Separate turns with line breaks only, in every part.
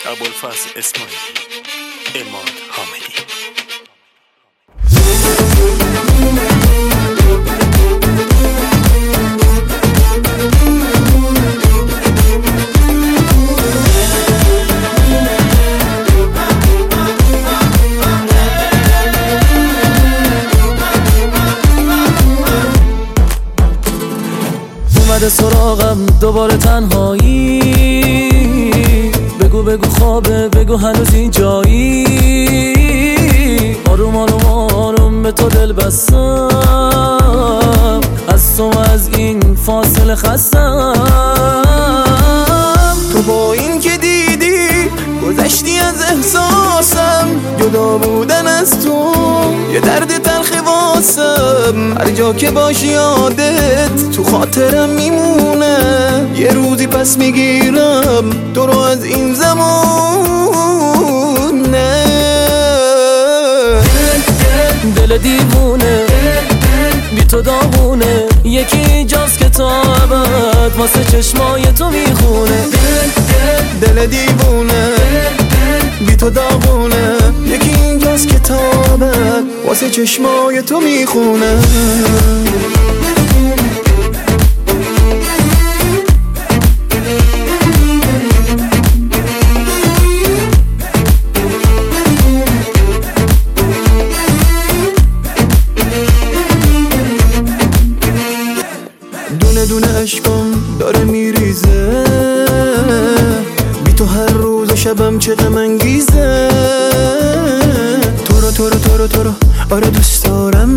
ابوالفضل اسماعیلی، عماد حامدی.
اومده سراغم دوباره تنهایی، بگو خوابه، بگو هنوز اینجایی. آروم آروم آروم به تو دل بستم، از تو از این فاصله خستم.
تو با این که دیدی گذشتی از احساسم، جدا بودن از تو یه درد تلخ واسم. هر جا که باشی یادت تو خاطرم میمونه، یه روزی پس میگیرم تو رو از این زمونه.
دل دیوونه بی تو داغونه، یکی جاست که تا ابد واسه چشمای تو میخونه.
دل دیوونه بی تو داغونه، یکی اینجاست که تا ابد واسه چشمای تو میخونه. دونه دونه عشقم داره میریزه، بی تو هر روز شبم چه غم انگیزه. تو رو آره دوست دارم،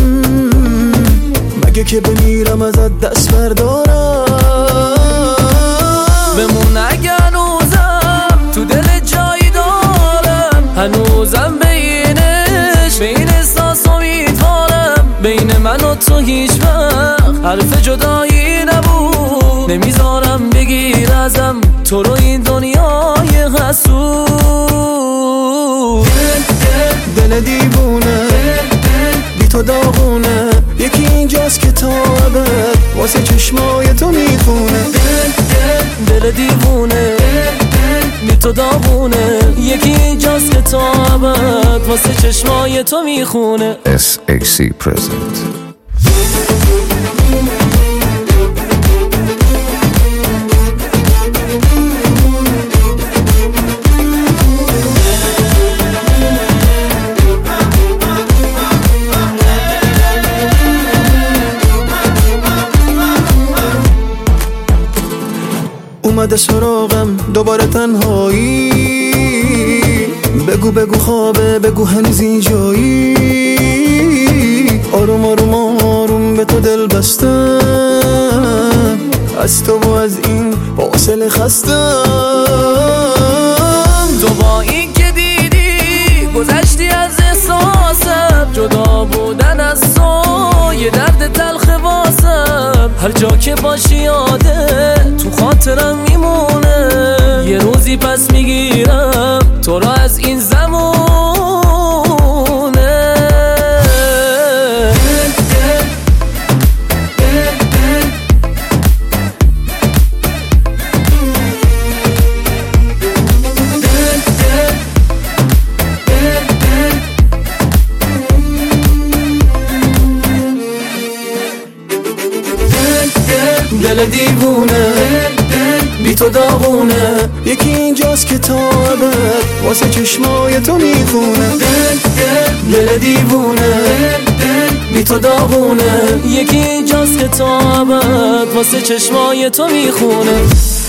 مگه که بمیرم ازت دست بردارم.
بمون اگه هنوزم تو دل جایی دارم، هنوزم بینش بین احساس امیدوارم. بین من و تو هیچ وقت حرف جدایی نبود، نمیذارم بگیر ازم تو رو این دنیای حسود.
دل دیوونه بی تو داغونه، یکی اینجاست که تا ابد واسه چشمای تو میخونه.
دل دیوونه بی تو داغونه، یکی اینجاست که تا ابد واسه چشمای تو میخونه.
SXC present.
اومده سراغم دوباره تنهایی، بگو خوابه، بگو هنوز اینجایی. آروم آروم آروم به تو دل بستم، از تو و از این فاصله خستم.
تو با این که دیدی گذشتی از احساسم، جدا بودن از تو یه درد تلخ واسم. هر جا که باشی یادت تو خاطرم میمونه، یه روزی پس میگیرم تو رو از این زمونه.
دل دیوونه بی تو داغونه، یکی اینجاست که تا ابد واسه چشمای تو میخونه. دل دیوونه
بی تو داغونه، یکی اینجاست که تا ابد واسه چشمای تو میخونه.